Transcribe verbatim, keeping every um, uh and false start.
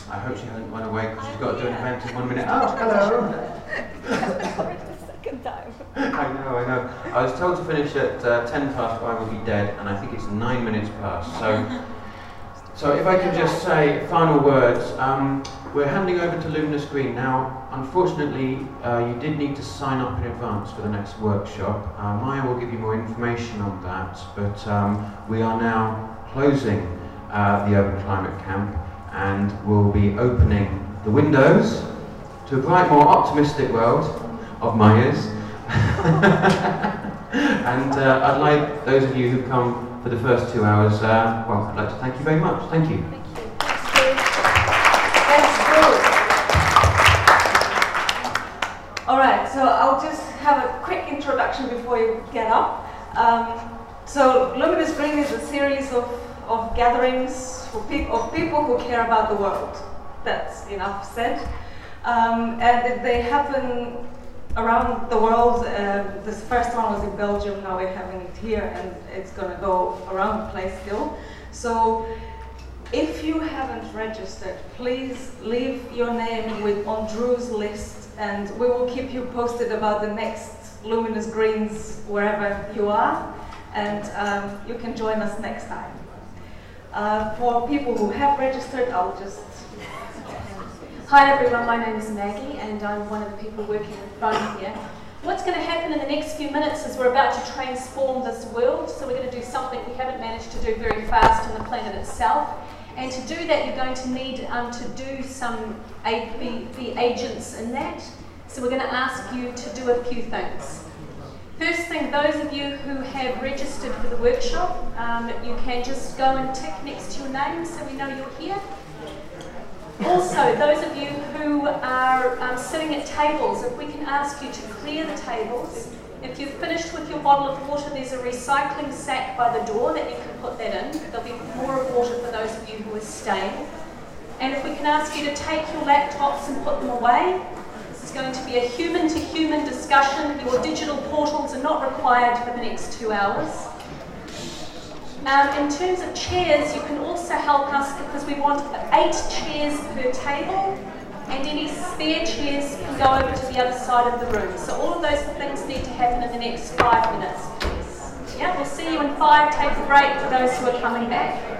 I hope she hasn't run away because she's got to do an event in one minute. Oh, hello! the second time. I know, I know. I was told to finish at uh, ten past, or I will be dead, and I think it's nine minutes past. So, so if I could just say final words. Um, we're handing over to Luminous Green now. Unfortunately, uh, you did need to sign up in advance for the next workshop. Uh, Maya will give you more information on that, but um, we are now closing uh, the Urban Climate Camp, and we'll be opening the windows to a bright, more optimistic world of Maya's. And uh, I'd like those of you who've come for the first two hours, uh, well, I'd like to thank you very much. Thank you. Thank you. That's good. All right, so I'll just have a quick introduction before you get up. Um, so Luminous Green is a series of, of gatherings for peop of people who care about the world. That's enough said. Um, and they happen around the world. Uh, this first one was in Belgium, now we're having it here, and it's going to go around the place still. So if you haven't registered, please leave your name with on Drew's list, and we will keep you posted about the next Luminous Greens wherever you are, and um, you can join us next time. Uh, for people who have registered, I'll just... Hi everyone, my name is Maggie and I'm one of the people working in front here. What's going to happen in the next few minutes is we're about to transform this world, so we're going to do something we haven't managed to do very fast on the planet itself. And to do that, you're going to need um, to do some, be, be agents in that. So we're going to ask you to do a few things. First thing, those of you who have registered for the workshop, um, you can just go and tick next to your name so we know you're here. Also, those of you who are um, sitting at tables, if we can ask you to clear the tables. If you've finished with your bottle of water, there's a recycling sack by the door that you can put that in. There'll be more water for those of you who are staying. And if we can ask you to take your laptops and put them away. This is going to be a human-to-human discussion. Your digital portals are not required for the next two hours. Um, in terms of chairs, you can also help us because we want eight chairs per table, and any spare chairs can go over to the other side of the room. So all of those things need to happen in the next five minutes, please. Yeah, we'll see you in five. Take a break for those who are coming back.